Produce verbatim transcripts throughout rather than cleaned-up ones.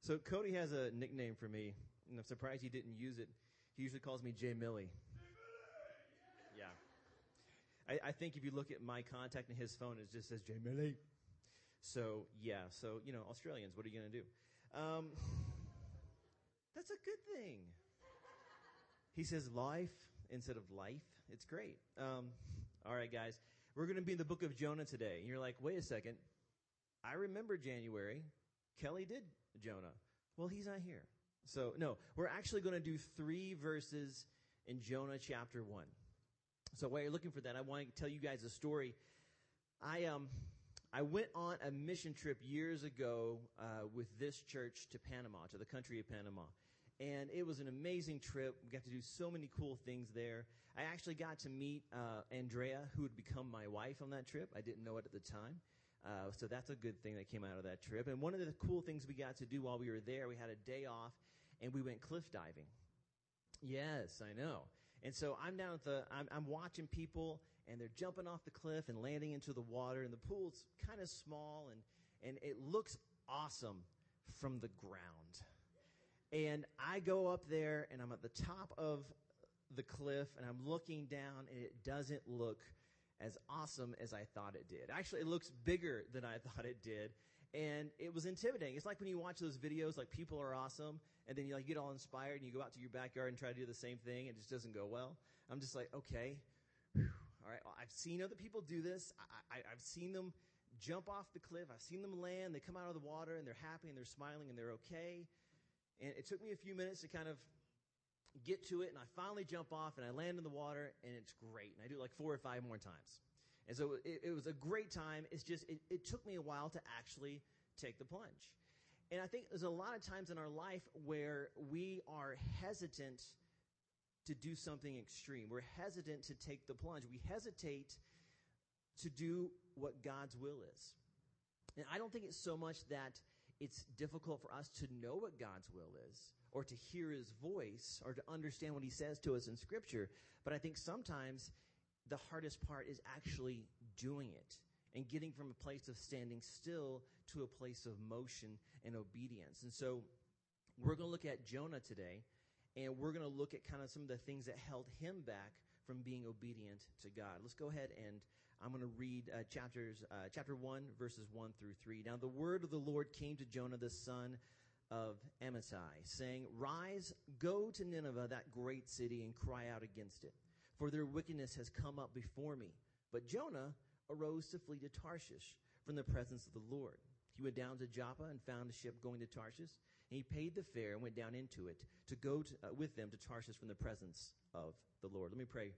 So Cody has a nickname for me, and I'm surprised he didn't use it. He usually calls me Jay Millie. Yeah. I, I think if you look at my contact in his phone, it just says Jay Millie. So, yeah. So, you know, Australians, what are you going to do? Um, that's a good thing. He says life instead of life. It's great. Um, all right, guys. We're going to be in the book of Jonah today. And you're like, wait a second. I remember January. Kelly did Jonah. Well, he's not here. So, no, we're actually going to do three verses in Jonah chapter one. So while you're looking for that, I want to tell you guys a story. I um I went on a mission trip years ago uh, with this church to Panama, to the country of Panama. And it was an amazing trip. We got to do so many cool things there. I actually got to meet uh, Andrea, who would become my wife on that trip. I didn't know it at the time. Uh, so that's a good thing that came out of that trip. And one of the cool things we got to do while we were there, we had a day off, and we went cliff diving. Yes, I know. And so I'm down at the, I'm, I'm watching people, and they're jumping off the cliff and landing into the water, and the pool's kind of small, and, and it looks awesome from the ground. And I go up there, and I'm at the top of the cliff, and I'm looking down, and it doesn't look as awesome as I thought it did. Actually, it looks bigger than I thought it did. And it was intimidating. It's like when you watch those videos, like people are awesome, and then you like get all inspired, and you go out to your backyard and try to do the same thing, and it just doesn't go well. I'm just like, okay, whew, all right. Well, I've seen other people do this. I, I, I've seen them jump off the cliff. I've seen them land. They come out of the water, and they're happy, and they're smiling, and they're okay. And it took me a few minutes to kind of get to it, and I finally jump off, and I land in the water, and it's great. And I do it like four or five more times. And so it, it was a great time. It's just, it, it took me a while to actually take the plunge. And I think there's a lot of times in our life where we are hesitant to do something extreme. We're hesitant to take the plunge. We hesitate to do what God's will is. And I don't think it's so much that it's difficult for us to know what God's will is, or to hear his voice, or to understand what he says to us in Scripture. But I think sometimes the hardest part is actually doing it and getting from a place of standing still to a place of motion and obedience. And so we're going to look at Jonah today, and we're going to look at kind of some of the things that held him back from being obedient to God. Let's go ahead, and I'm going to read uh, chapters, uh, chapter one, verses one through three. Now the word of the Lord came to Jonah, the son of Amittai, saying, "Rise, go to Nineveh, that great city, and cry out against it, for their wickedness has come up before me." But Jonah arose to flee to Tarshish from the presence of the Lord. He went down to Joppa and found a ship going to Tarshish, and he paid the fare and went down into it to go to, uh, with them to Tarshish from the presence of the Lord. Let me pray.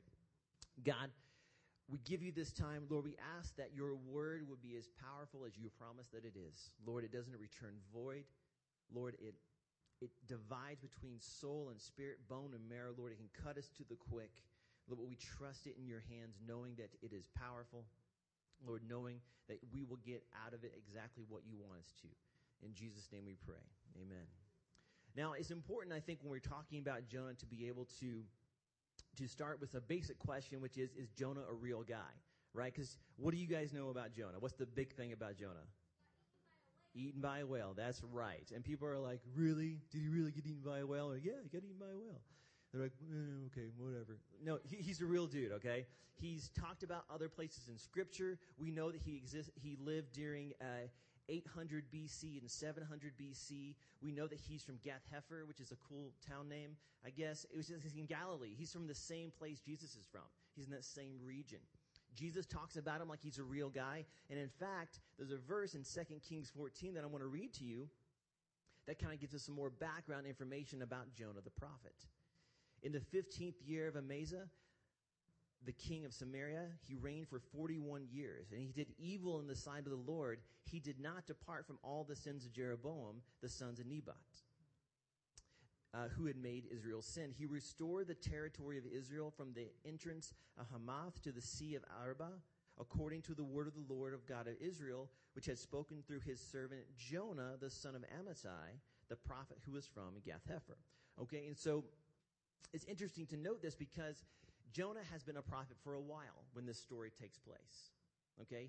God, we give you this time. Lord, we ask that your word would be as powerful as you promised that it is. Lord, it doesn't return void. Lord, it it divides between soul and spirit, bone and marrow. Lord, it can cut us to the quick. Lord, we trust it in your hands, knowing that it is powerful. Lord, knowing that we will get out of it exactly what you want us to. In Jesus' name we pray. Amen. Now, it's important, I think, when we're talking about Jonah to be able to, to start with a basic question, which is, is Jonah a real guy? Right? Because what do you guys know about Jonah? What's the big thing about Jonah? Eaten by a whale. That's right. And people are like, really? Did he really get eaten by a whale? Or, yeah, he got eaten by a whale. They're like, eh, okay, whatever. No, he, he's a real dude, okay? He's talked about other places in Scripture. We know that he exists. He lived during uh, eight hundred B C and seven hundred B C. We know that he's from Gath Hepher, which is a cool town name, I guess. It was just in Galilee. He's from the same place Jesus is from. He's in that same region. Jesus talks about him like he's a real guy. And in fact, there's a verse in Second Kings fourteen that I want to read to you that kind of gives us some more background information about Jonah the prophet. In the fifteenth year of Amaziah, the king of Samaria, he reigned for forty-one years, and he did evil in the sight of the Lord. He did not depart from all the sins of Jeroboam, the sons of Nebat, uh, who had made Israel sin. He restored the territory of Israel from the entrance of Hamath to the sea of Arabah, according to the word of the Lord of God of Israel, which had spoken through his servant Jonah, the son of Amittai, the prophet who was from Gath Hepher. Okay, and so it's interesting to note this because Jonah has been a prophet for a while when this story takes place. Okay?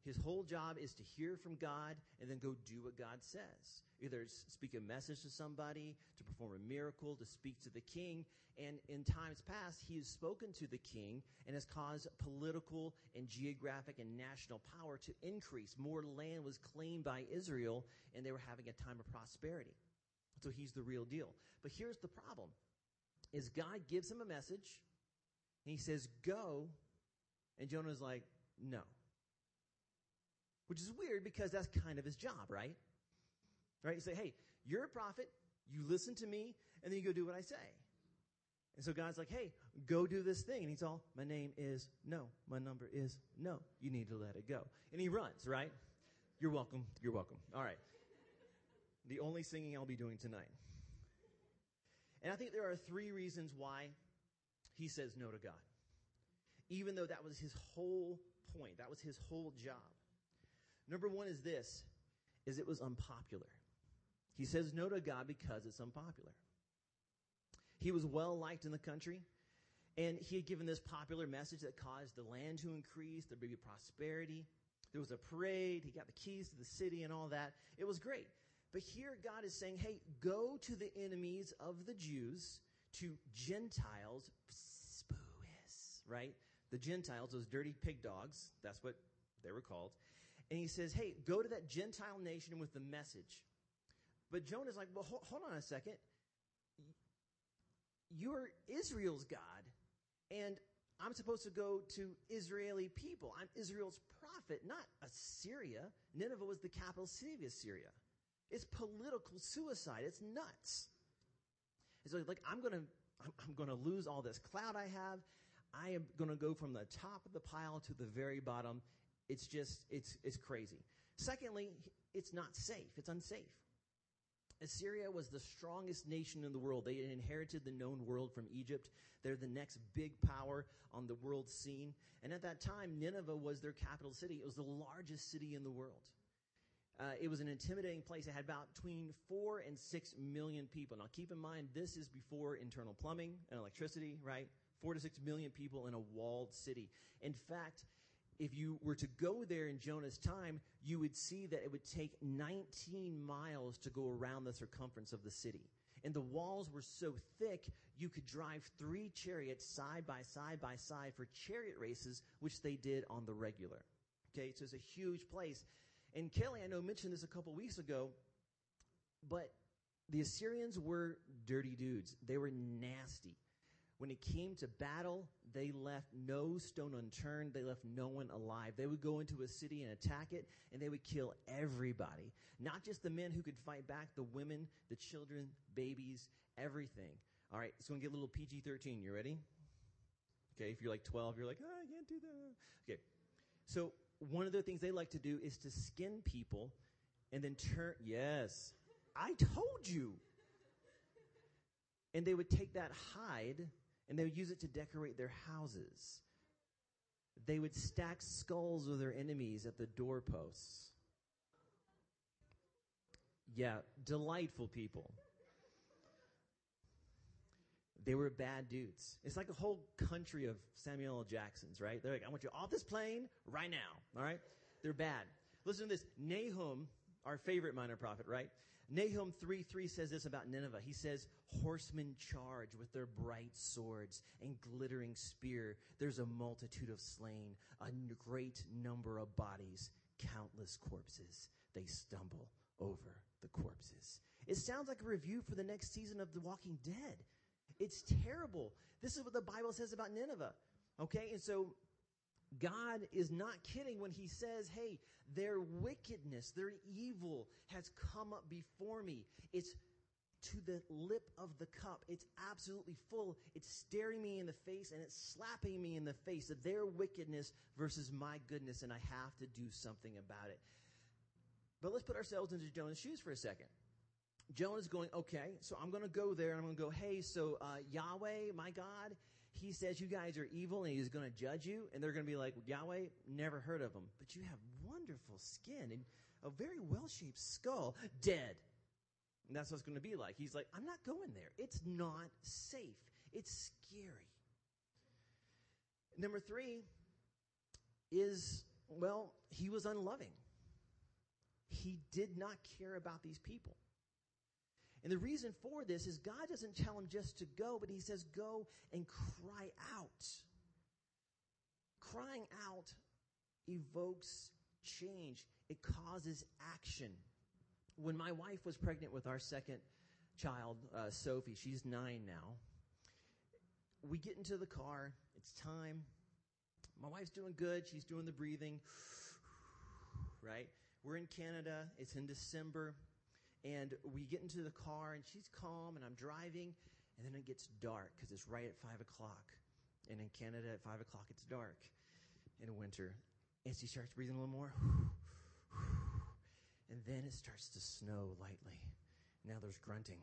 His whole job is to hear from God and then go do what God says. Either speak a message to somebody, to perform a miracle, to speak to the king. And in times past, he has spoken to the king and has caused political and geographic and national power to increase. More land was claimed by Israel, and they were having a time of prosperity. So he's the real deal. But here's the problem, is God gives him a message, and he says, go, and Jonah's like, no. Which is weird because that's kind of his job, right? Right? You say, hey, you're a prophet, you listen to me, and then you go do what I say. And so God's like, hey, go do this thing. And he's all, my name is no. My number is no. You need to let it go. And he runs, right? You're welcome. You're welcome. All right. The only singing I'll be doing tonight. And I think there are three reasons why he says no to God. Even though that was his whole point. That was his whole job. Number one is this, is it was unpopular. He says no to God because it's unpopular. He was well liked in the country, and he had given this popular message that caused the land to increase, there would be prosperity. There was a parade. He got the keys to the city and all that. It was great. But here God is saying, hey, go to the enemies of the Jews, to Gentiles, spoois, right? The Gentiles, those dirty pig dogs, that's what they were called. And he says, hey, go to that Gentile nation with the message. But Jonah's like, well, hold, hold on a second. You're Israel's God, and I'm supposed to go to Israeli people. I'm Israel's prophet, not Assyria. Nineveh was the capital city of Assyria. It's political suicide. It's nuts. It's like, like I'm going to I'm, I'm going to lose all this clout I have. I am going to go from the top of the pile to the very bottom. It's just, it's it's crazy. Secondly, it's not safe. It's unsafe. Assyria was the strongest nation in the world. They inherited the known world from Egypt. They're the next big power on the world scene. And at that time, Nineveh was their capital city. It was the largest city in the world. Uh, it was an intimidating place. It had about between four and six million people. Now, keep in mind, this is before internal plumbing and electricity, right? Four to six million people in a walled city. In fact, if you were to go there in Jonah's time, you would see that it would take nineteen miles to go around the circumference of the city. And the walls were so thick, you could drive three chariots side by side by side for chariot races, which they did on the regular. Okay, so it's a huge place. And Kelly, I know, mentioned this a couple weeks ago, but the Assyrians were dirty dudes. They were nasty. When it came to battle, they left no stone unturned. They left no one alive. They would go into a city and attack it, and they would kill everybody. Not just the men who could fight back, the women, the children, babies, everything. All right, it's going to get a little P G thirteen. You ready? Okay, if you're like twelve, you're like, oh, I can't do that. Okay, so one of the things they like to do is to skin people and then turn, yes, I told you. And they would take that hide and they would use it to decorate their houses. They would stack skulls of their enemies at the doorposts. Yeah, delightful people. They were bad dudes. It's like a whole country of Samuel L. Jacksons, right? They're like, I want you off this plane right now, all right? They're bad. Listen to this. Nahum, our favorite minor prophet, right? Nahum three three says this about Nineveh. He says, horsemen charge with their bright swords and glittering spear. There's a multitude of slain, a great number of bodies, countless corpses. They stumble over the corpses. It sounds like a review for the next season of The Walking Dead. It's terrible. This is what the Bible says about Nineveh. Okay, and so God is not kidding when he says, hey, their wickedness, their evil has come up before me. It's to the lip of the cup. It's absolutely full. It's staring me in the face and it's slapping me in the face of their wickedness versus my goodness, and I have to do something about it. But let's put ourselves into Jonah's shoes for a second. Jonah's going, okay, so I'm going to go there and I'm going to go, hey, so uh, Yahweh, my God, he says you guys are evil and he's going to judge you. And they're going to be like, Yahweh, never heard of him. But you have wonderful skin and a very well-shaped skull. Dead. And that's what it's going to be like. He's like, I'm not going there. It's not safe. It's scary. Number three is, Well, he was unloving. He did not care about these people. And the reason for this is God doesn't tell him just to go, but he says go and cry out. Crying out evokes change. It causes action. When my wife was pregnant with our second child, uh, Sophie, she's nine now, we get into the car. It's time. My wife's doing good. She's doing the breathing, right? We're in Canada. It's in December. And we get into the car, and she's calm, and I'm driving. And then it gets dark because it's right at five o'clock. And in Canada, at five o'clock, it's dark in winter. And she starts breathing a little more. And then it starts to snow lightly. Now there's grunting.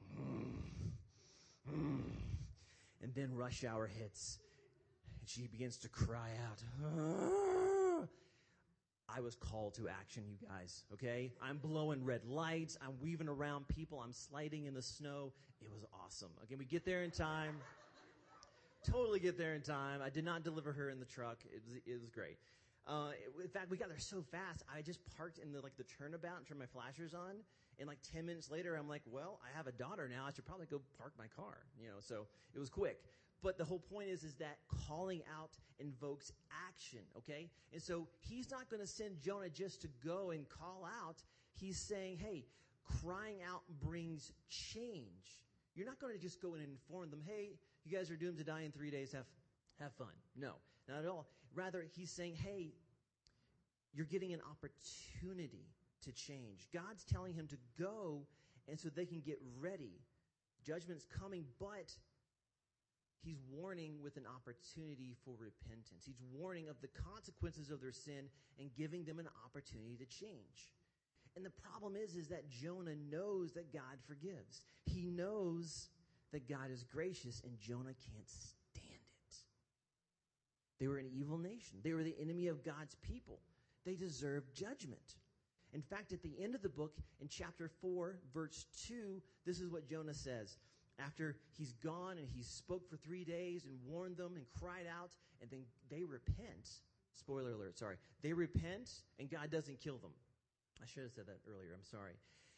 And then rush hour hits. And she begins to cry out. I was called to action, you guys, okay? I'm blowing red lights. I'm weaving around people. I'm sliding in the snow. It was awesome. Again, we get there in time. Totally get there in time. I did not deliver her in the truck. It was, it was great. Uh, in fact, we got there so fast. I just parked in the like the turnabout and turned my flashers on. And like ten minutes later, I'm like, well, I have a daughter now. I should probably go park my car. You know, so it was quick. But the whole point is, is that calling out invokes action, okay? And so he's not going to send Jonah just to go and call out. He's saying, hey, crying out brings change. You're not going to just go and inform them, hey, you guys are doomed to die in three days. Have, have fun. No, not at all. Rather, he's saying, hey, you're getting an opportunity to change. God's telling him to go, and so they can get ready. Judgment's coming, but he's warning with an opportunity for repentance. He's warning of the consequences of their sin and giving them an opportunity to change. And the problem is, is that Jonah knows that God forgives. He knows that God is gracious, and Jonah can't stand it. They were an evil nation. They were the enemy of God's people. They deserve judgment. In fact, at the end of the book, in chapter four, verse two, this is what Jonah says. After he's gone and he spoke for three days and warned them and cried out, and then they repent. Spoiler alert, sorry. They repent, and God doesn't kill them. I should have said that earlier. I'm sorry.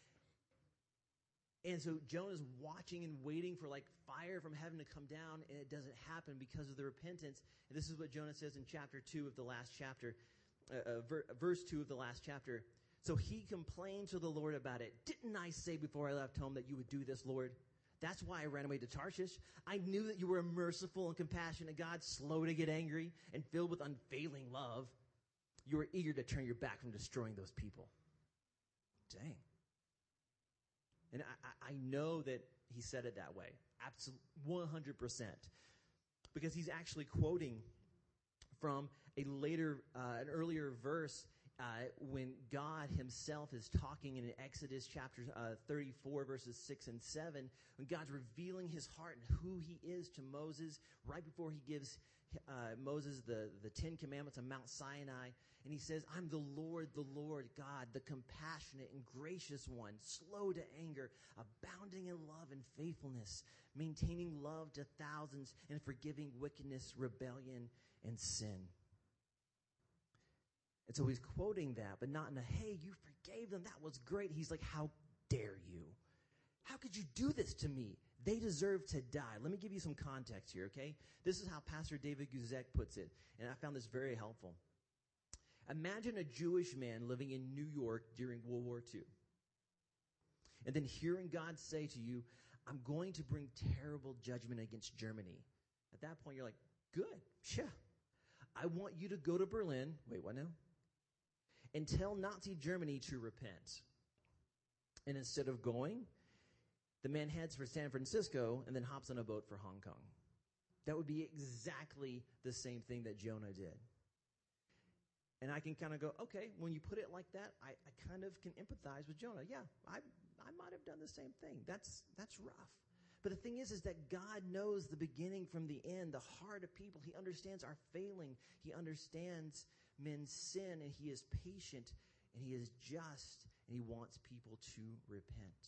And so Jonah's watching and waiting for like fire from heaven to come down, and it doesn't happen because of the repentance. And this is what Jonah says in chapter two of the last chapter, uh, uh, ver- verse two of the last chapter. So he complained to the Lord about it. Didn't I say before I left home that you would do this, Lord? That's why I ran away to Tarshish. I knew that you were a merciful and compassionate God, slow to get angry and filled with unfailing love. You were eager to turn your back from destroying those people. Dang. And I, I know that he said it that way. Absolutely, one hundred percent. Because he's actually quoting from a later, uh, an earlier verse uh, when God himself is talking in Exodus chapter uh, thirty-four, verses six and seven, when God's revealing his heart and who he is to Moses right before he gives uh, Moses the, the Ten Commandments on Mount Sinai. And he says, I'm the Lord, the Lord God, the compassionate and gracious one, slow to anger, abounding in love and faithfulness, maintaining love to thousands, and forgiving wickedness, rebellion, and sin. And so he's quoting that, but not in a, hey, you forgave them. That was great. He's like, how dare you? How could you do this to me? They deserve to die. Let me give you some context here, okay? This is how Pastor David Guzek puts it, and I found this very helpful. Imagine a Jewish man living in New York during World War Two. And then hearing God say to you, I'm going to bring terrible judgment against Germany. At that point, you're like, good, yeah. I want you to go to Berlin. Wait, what now? And tell Nazi Germany to repent. And instead of going, the man heads for San Francisco and then hops on a boat for Hong Kong. That would be exactly the same thing that Jonah did. And I can kind of go, okay, when you put it like that, I, I kind of can empathize with Jonah. Yeah, I I might have done the same thing. That's that's rough. But the thing is, is that God knows the beginning from the end, the heart of people. He understands our failing. He understands men's sin, and he is patient, and he is just, and he wants people to repent.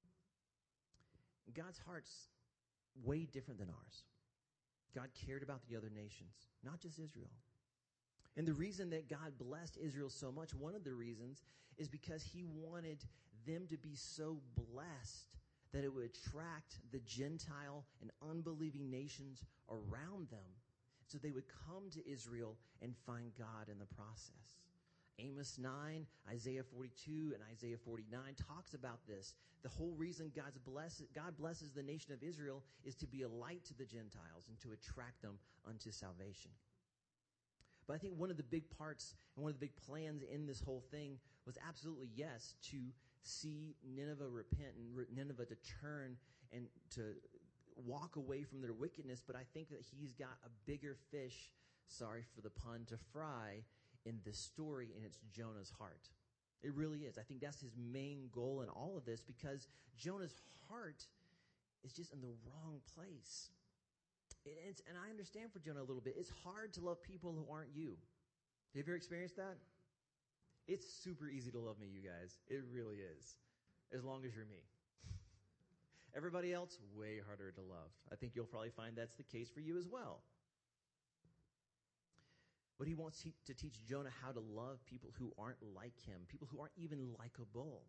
God's heart's way different than ours. God cared about the other nations, not just Israel. And the reason that God blessed Israel so much, one of the reasons, is because he wanted them to be so blessed that it would attract the Gentile and unbelieving nations around them, so they would come to Israel and find God in the process. Amos nine, Isaiah forty-two, and Isaiah forty-nine talks about this. The whole reason God's bless, God blesses the nation of Israel is to be a light to the Gentiles and to attract them unto salvation. But I think one of the big parts and one of the big plans in this whole thing was absolutely, yes, to see Nineveh repent and Nineveh to turn and to walk away from their wickedness. But I think that he's got a bigger fish, sorry for the pun, to fry in this story, and it's Jonah's heart. It really is. I think that's his main goal in all of this, because Jonah's heart is just in the wrong place. It's, and I understand for Jonah a little bit. It's hard to love people who aren't you. Have you ever experienced that? It's super easy to love me, you guys. It really is. As long as you're me. Everybody else, way harder to love. I think you'll probably find that's the case for you as well. But he wants to teach Jonah how to love people who aren't like him, people who aren't even likable.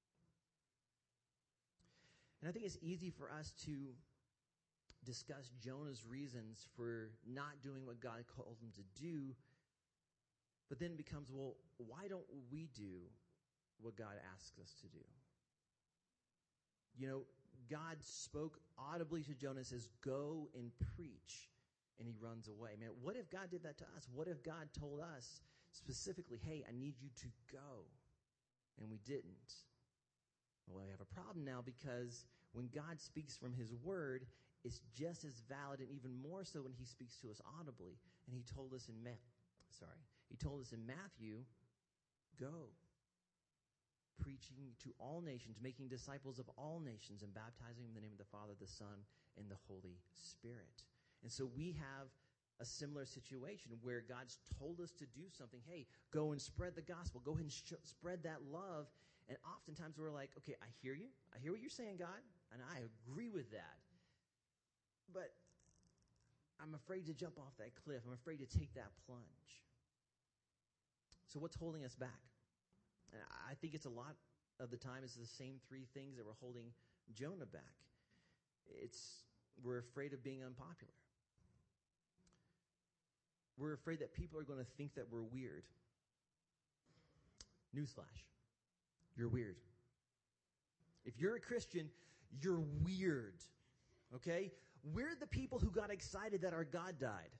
And I think it's easy for us to discuss Jonah's reasons for not doing what God called him to do, but then it becomes, well, why don't we do what God asks us to do? You know, God spoke audibly to Jonah and says, go and preach. And he runs away. Man, what if God did that to us? What if God told us specifically, hey, I need you to go? And we didn't. Well, we have a problem now, because when God speaks from his word, it's just as valid and even more so when he speaks to us audibly. And he told us in Ma- sorry, he told us in Matthew, go, preaching to all nations, making disciples of all nations, and baptizing in the name of the Father, the Son, and the Holy Spirit. And so we have a similar situation where God's told us to do something. Hey, go and spread the gospel. Go ahead and sh- spread that love. And oftentimes we're like, okay, I hear you. I hear what you're saying, God, and I agree with that. But I'm afraid to jump off that cliff. I'm afraid to take that plunge. So what's holding us back? And I think it's a lot of the time it's the same three things that were holding Jonah back. It's we're afraid of being unpopular. We're afraid that people are going to think that we're weird. Newsflash. You're weird. If you're a Christian, you're weird. Okay? We're the people who got excited that our God died.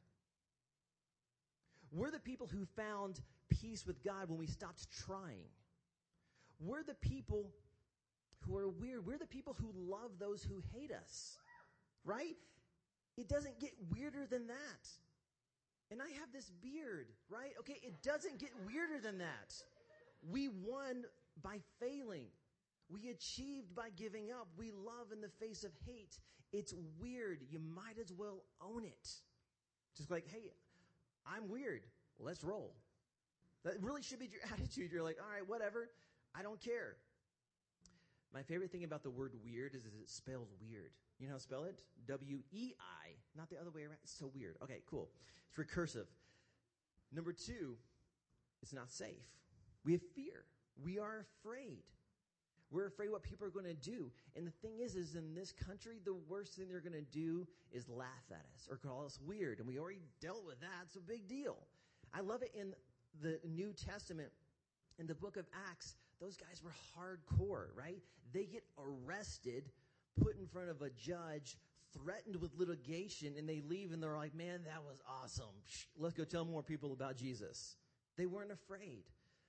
We're the people who found peace with God when we stopped trying. We're the people who are weird. We're the people who love those who hate us. Right? It doesn't get weirder than that. And I have this beard, right? Okay, it doesn't get weirder than that. We won by failing. We achieved by giving up. We love in the face of hate. It's weird. You might as well own it. Just like, hey, I'm weird. Let's roll. That really should be your attitude. You're like, all right, whatever. I don't care. My favorite thing about the word weird is, is it spells weird. You know how to spell it? W E I, not the other way around. It's so weird. Okay, cool. It's recursive. Number two, it's not safe. We have fear. We are afraid. We're afraid what people are going to do. And the thing is, is in this country, the worst thing they're going to do is laugh at us or call us weird. And we already dealt with that. It's a big deal. I love it in the New Testament. In the book of Acts, those guys were hardcore, right? They get arrested, put in front of a judge, threatened with litigation, and they leave and they're like, man, that was awesome. Let's go tell more people about Jesus. They weren't afraid.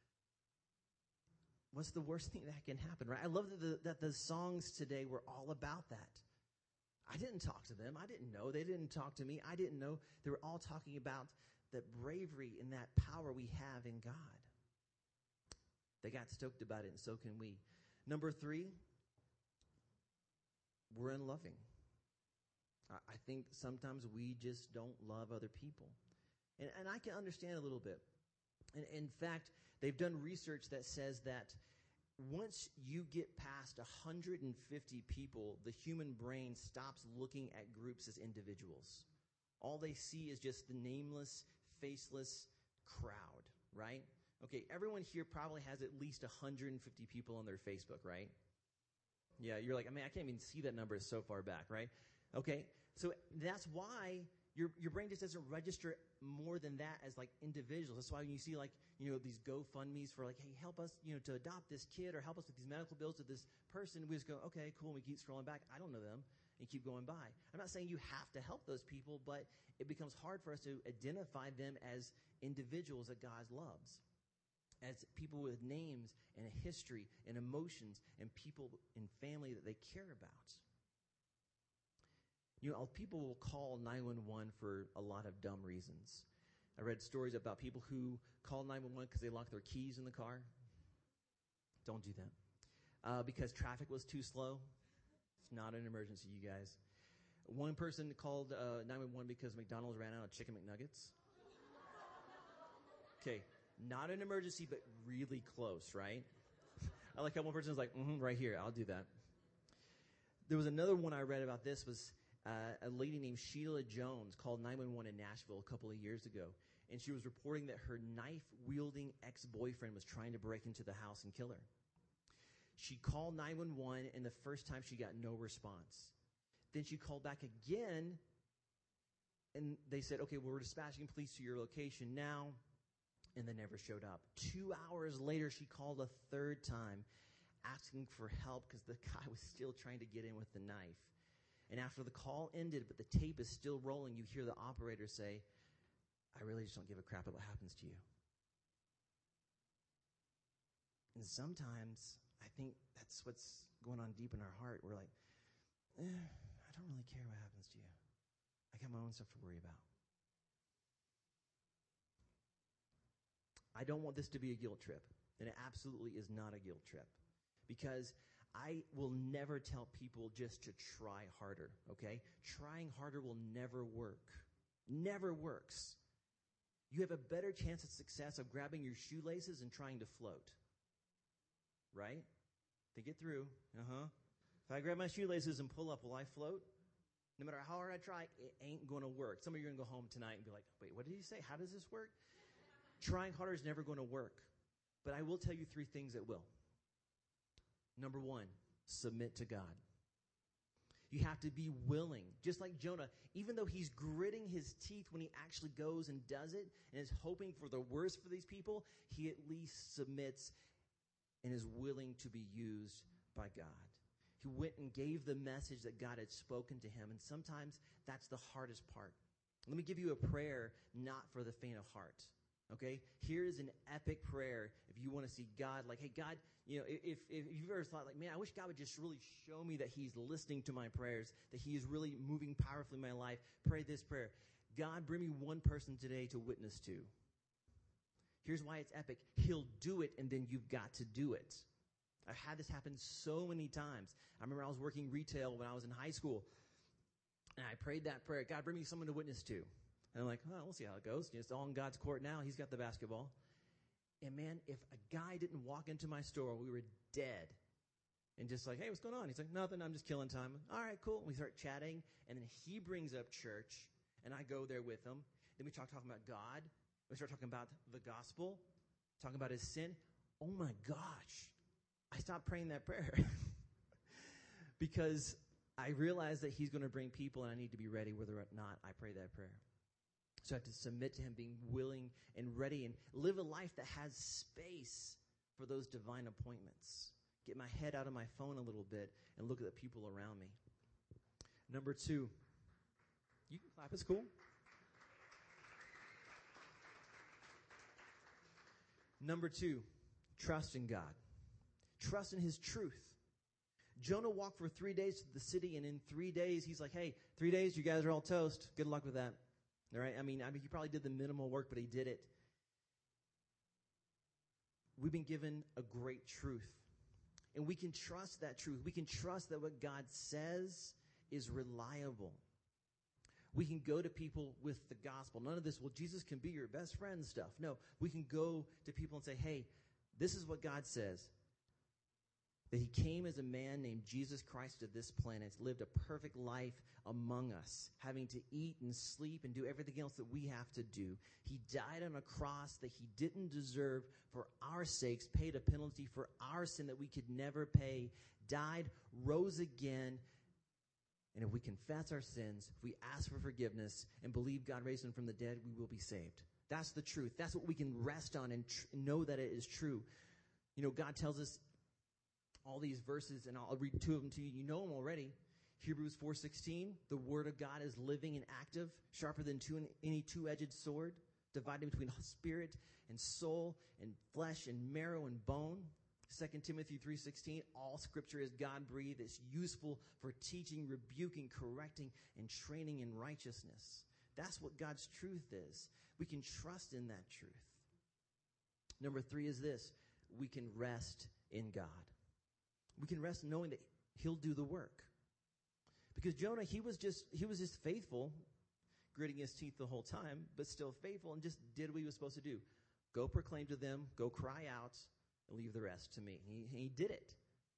What's the worst thing that can happen, right? I love that the, that the songs today were all about that. I didn't talk to them. I didn't know. They didn't talk to me. I didn't know. They were all talking about that bravery and that power we have in God. They got stoked about it, and so can we. Number three, we're unloving. I think sometimes we just don't love other people. And, and I can understand a little bit. And in fact, they've done research that says that once you get past one hundred fifty people, the human brain stops looking at groups as individuals. All they see is just the nameless, faceless crowd, right? Okay, everyone here probably has at least one hundred fifty people on their Facebook, right? Yeah, you're like, I mean, I can't even see that number so far back, right? Okay, so that's why your your brain just doesn't register more than that as like individuals. That's why when you see like, you know, these GoFundMes for like, hey, help us, you know, to adopt this kid or help us with these medical bills to this person, we just go, okay, cool, and we keep scrolling back. I don't know them, and keep going by. I'm not saying you have to help those people, but it becomes hard for us to identify them as individuals that God loves, as people with names and a history and emotions and people and family that they care about. You know, people will call nine one one for a lot of dumb reasons. I read stories about people who call nine one one because they locked their keys in the car. Don't do that. Uh, because traffic was too slow. It's not an emergency, you guys. One person called uh, nine one one because McDonald's ran out of chicken McNuggets. Okay, not an emergency, but really close, right? I like how one person was like, mm-hmm, right here, I'll do that. There was another one I read about this was uh, a lady named Sheila Jones called nine one one in Nashville a couple of years ago. And she was reporting that her knife-wielding ex-boyfriend was trying to break into the house and kill her. She called nine one one, and the first time she got no response. Then she called back again, and they said, okay, well, we're dispatching police to your location now. And they never showed up. Two hours later, she called a third time asking for help because the guy was still trying to get in with the knife. And after the call ended, but the tape is still rolling, you hear the operator say, I really just don't give a crap about what happens to you. And sometimes I think that's what's going on deep in our heart. We're like, eh, I don't really care what happens to you. I got my own stuff to worry about. I don't want this to be a guilt trip, and it absolutely is not a guilt trip, because I will never tell people just to try harder, okay? Trying harder will never work. Never works. You have a better chance of success of grabbing your shoelaces and trying to float, right? Think it through. Uh-huh. If I grab my shoelaces and pull up, will I float? No matter how hard I try, it ain't going to work. Some of you are going to go home tonight and be like, wait, what did he say? How does this work? Trying harder is never going to work. But I will tell you three things that will. Number one, submit to God. You have to be willing. Just like Jonah, even though he's gritting his teeth when he actually goes and does it and is hoping for the worst for these people, he at least submits and is willing to be used by God. He went and gave the message that God had spoken to him, and sometimes that's the hardest part. Let me give you a prayer not for the faint of heart. Okay, here is an epic prayer if you want to see God, like, hey, God, you know, if, if you've ever thought, like, man, I wish God would just really show me that he's listening to my prayers, that he is really moving powerfully in my life, pray this prayer. God, bring me one person today to witness to. Here's why it's epic. He'll do it, and then you've got to do it. I've had this happen so many times. I remember I was working retail when I was in high school, and I prayed that prayer, God, bring me someone to witness to. And I'm like, oh, we'll see how it goes. It's all in God's court now. He's got the basketball. And man, if a guy didn't walk into my store, we were dead. And just like, hey, what's going on? He's like, nothing, I'm just killing time. All right, cool. And we start chatting. And then he brings up church. And I go there with him. Then we start talking about God. We start talking about the gospel. Talking about his sin. Oh my gosh. I stopped praying that prayer. Because I realized that he's going to bring people and I need to be ready whether or not I pray that prayer. So I have to submit to him, being willing and ready, and live a life that has space for those divine appointments. Get my head out of my phone a little bit and look at the people around me. Number two, you can clap, it's cool. Number two, trust in God. Trust in his truth. Jonah walked for three days to the city, and in three days, he's like, hey, three days, you guys are all toast. Good luck with that. All right? I mean, I mean, he probably did the minimal work, but he did it. We've been given a great truth, and we can trust that truth. We can trust that what God says is reliable. We can go to people with the gospel. None of this, well, Jesus can be your best friend stuff. No, we can go to people and say, hey, this is what God says. that he came as a man named Jesus Christ to this planet, lived a perfect life among us, having to eat and sleep and do everything else that we have to do. He died on a cross that he didn't deserve for our sakes, paid a penalty for our sin that we could never pay, died, rose again. And if we confess our sins, if we ask for forgiveness and believe God raised him from the dead, we will be saved. That's the truth. That's what we can rest on and tr- know that it is true. You know, God tells us all these verses, and I'll read two of them to you. You know them already. Hebrews four sixteen, the word of God is living and active, sharper than two, any two-edged sword, dividing between spirit and soul and flesh and marrow and bone. Second Timothy three sixteen, all scripture is God-breathed. It's useful for teaching, rebuking, correcting, and training in righteousness. That's what God's truth is. We can trust in that truth. Number three is this. We can rest in God. We can rest knowing that he'll do the work. Because Jonah, he was just he was just faithful, gritting his teeth the whole time, but still faithful and just did what he was supposed to do. Go proclaim to them, go cry out, and leave the rest to me. He, he did it.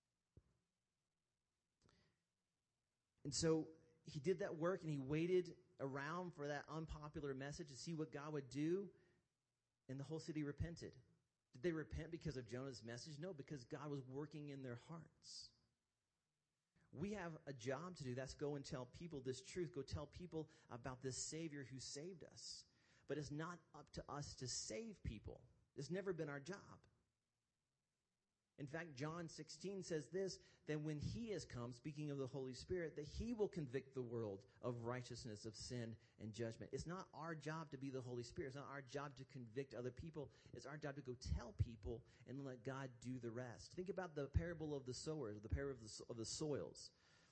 And so he did that work, and he waited around for that unpopular message to see what God would do, and the whole city repented. Did they repent because of Jonah's message? No, because God was working in their hearts. We have a job to do. That's go and tell people this truth. Go tell people about this Savior who saved us. But it's not up to us to save people. It's never been our job. In fact, John sixteen says this, that when he has come, speaking of the Holy Spirit, that he will convict the world of righteousness, of sin, and judgment. It's not our job to be the Holy Spirit. It's not our job to convict other people. It's our job to go tell people and let God do the rest. Think about the parable of the sowers, the parable of the, of the soils,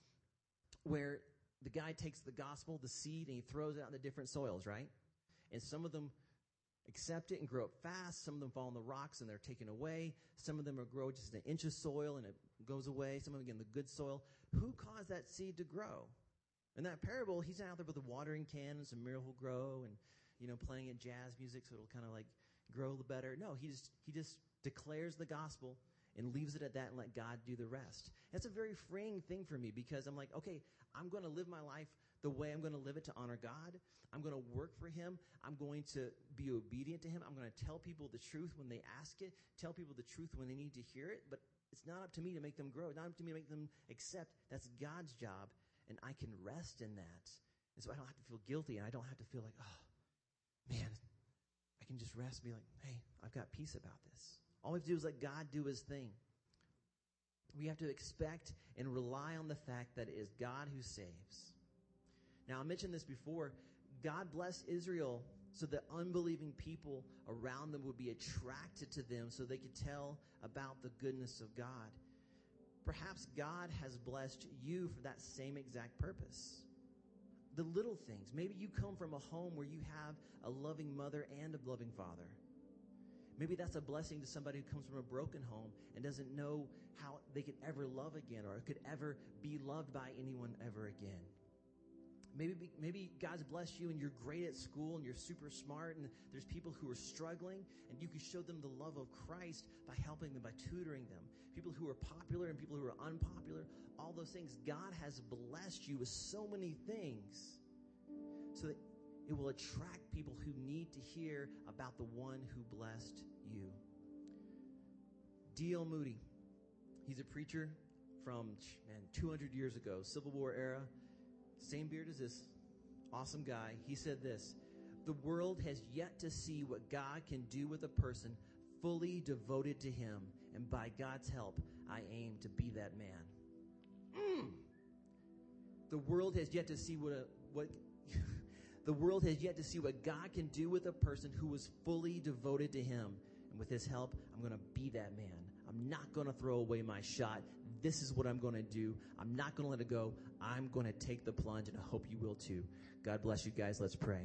where the guy takes the gospel, the seed, and he throws it out in the different soils, right? And some of them accept it and grow up fast. Some of them fall on the rocks and they're taken away. Some of them will grow just an inch of soil and it goes away. Some of them get in the good soil. Who caused that seed to grow? In that parable, he's not out there with a watering can and some miracle grow and, you know, playing at jazz music so it'll kind of like grow a little better. No, he just, he just declares the gospel and leaves it at that and let God do the rest. That's a very freeing thing for me because I'm like, okay, I'm going to live my life the way I'm going to live it to honor God. I'm going to work for him. I'm going to be obedient to him. I'm going to tell people the truth when they ask it, tell people the truth when they need to hear it. But it's not up to me to make them grow. It's not up to me to make them accept. That's God's job, and I can rest in that. And so I don't have to feel guilty, and I don't have to feel like, oh, man, I can just rest and be like, hey, I've got peace about this. All we have to do is let God do his thing. We have to expect and rely on the fact that it is God who saves. Now, I mentioned this before. God blessed Israel so that unbelieving people around them would be attracted to them so they could tell about the goodness of God. Perhaps God has blessed you for that same exact purpose. The little things. Maybe you come from a home where you have a loving mother and a loving father. Maybe that's a blessing to somebody who comes from a broken home and doesn't know how they could ever love again or could ever be loved by anyone ever again. Maybe maybe God's blessed you and you're great at school and you're super smart and there's people who are struggling and you can show them the love of Christ by helping them, by tutoring them. People who are popular and people who are unpopular, all those things. God has blessed you with so many things so that it will attract people who need to hear about the one who blessed you. D L Moody, he's a preacher from man, two hundred years ago, Civil War era. Same beard as this awesome guy. He said this, the world has yet to see what God can do with a person fully devoted to him. And by God's help, I aim to be that man. Mm. The world has yet to see what, a, what the world has yet to see what God can do with a person who is fully devoted to him. And with his help, I'm going to be that man. I'm not going to throw away my shot. This is what I'm going to do. I'm not going to let it go. I'm going to take the plunge, and I hope you will too. God bless you guys. Let's pray.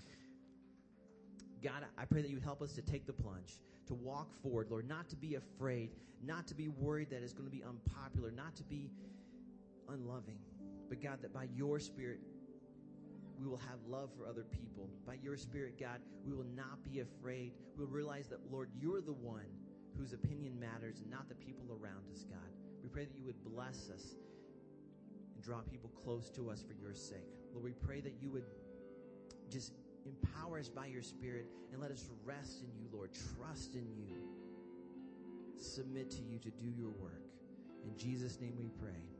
God, I pray that you help us to take the plunge, to walk forward, Lord, not to be afraid, not to be worried that it's going to be unpopular, not to be unloving, but God, that by your Spirit, we will have love for other people. By your Spirit, God, we will not be afraid. We'll realize that, Lord, you're the one whose opinion matters and not the people around us, God. We pray that you would bless us and draw people close to us for your sake. Lord, we pray that you would just empower us by your Spirit and let us rest in you, Lord, trust in you, submit to you to do your work. In Jesus' name we pray.